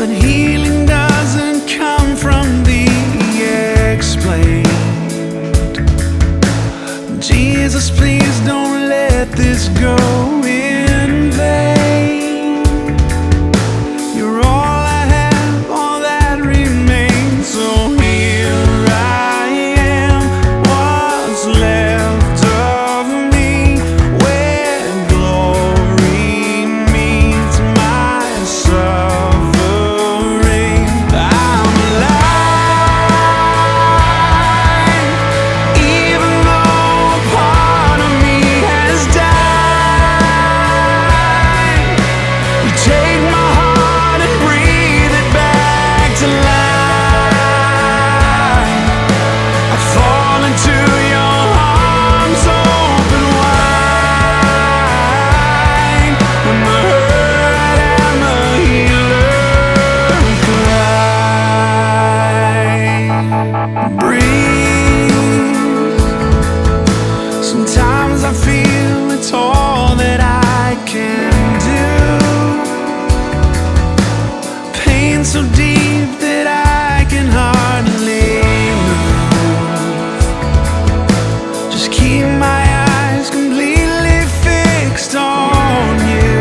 But healing doesn't come from the explained. Jesus, please don't let this go in vain. You're all I have, all that remains. So here I am, what's left of me, where glory meets my suffering. I'm alive, even though a part of me has died. You take my heart and breathe it back to life. I fall into your arms open wide, when the hurt and the healer collide. Breathe. Sometimes I feel it's all that I can do. Pain so deep that I can hardly move. Just keep my eyes completely fixed on you.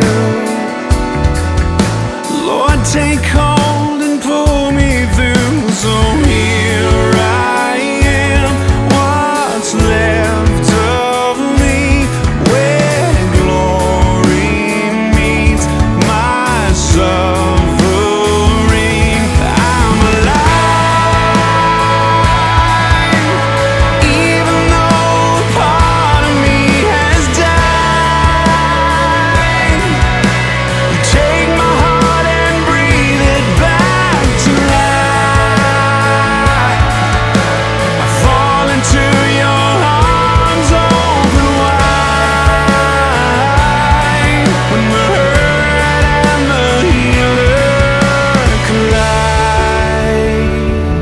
Lord, take hold and pull me through. So here I am, what's left of me, where glory meets my suffering. I'm alive, even though a part of me has died. You take my heart and breathe it back to life. I fall into your arms open wide, when the hurt and the healer collide.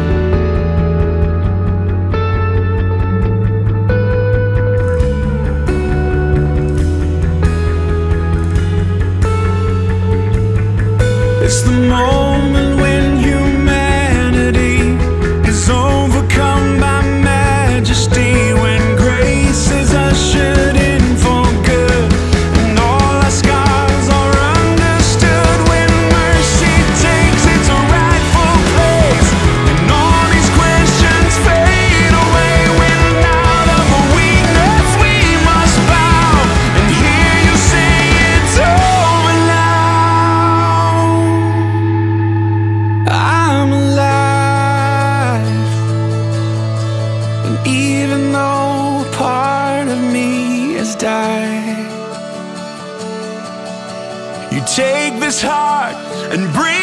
It's the moment when humanity is overcome by majesty, when grace is ushered in for good, and all our scars are understood, when mercy takes its rightful place, and all these questions fade away, when out of our weakness we must bow and hear you say it's over now. I'm alive, and even though a part of me has died, you take this heart and breathe